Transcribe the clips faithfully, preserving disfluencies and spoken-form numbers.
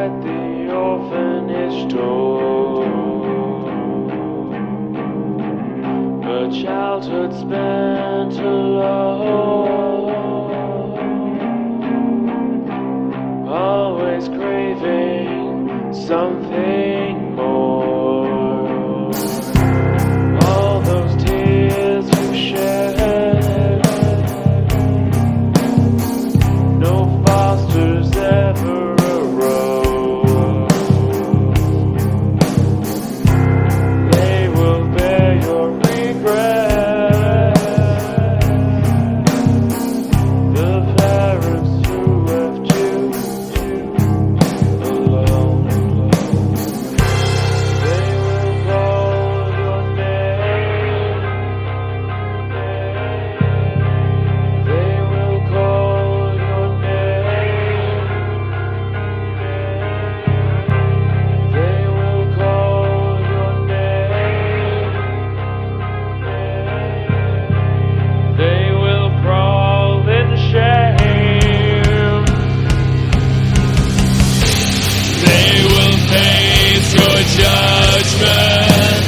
at the orphanage door, a childhood spent alone, always craving something more. All those tears we've shared, no fosters ever arose. They will bear your regret, the parents who left you alone. They will call your name, they will call your name, they will call your name, they will crawl in shame, they will face your judgment,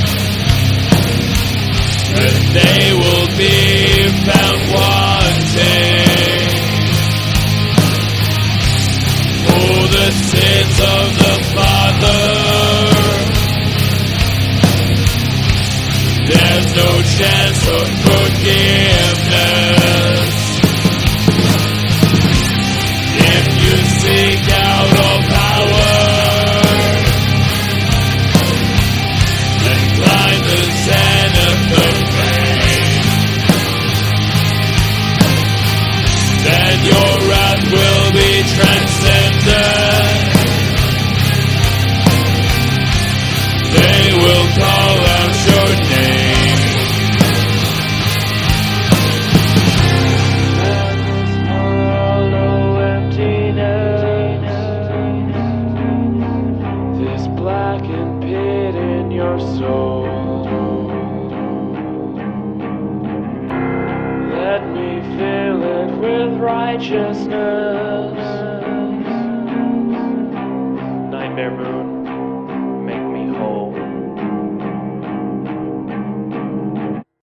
and they will be found wanting for the sins of the Father. There's no chance of forgiveness if you seek out all power and climb the zenith of fame. Then your wrath will be transcended. They will call out your name. And this hollow emptiness, this blackened pit in your soul, let me fill it with righteousness.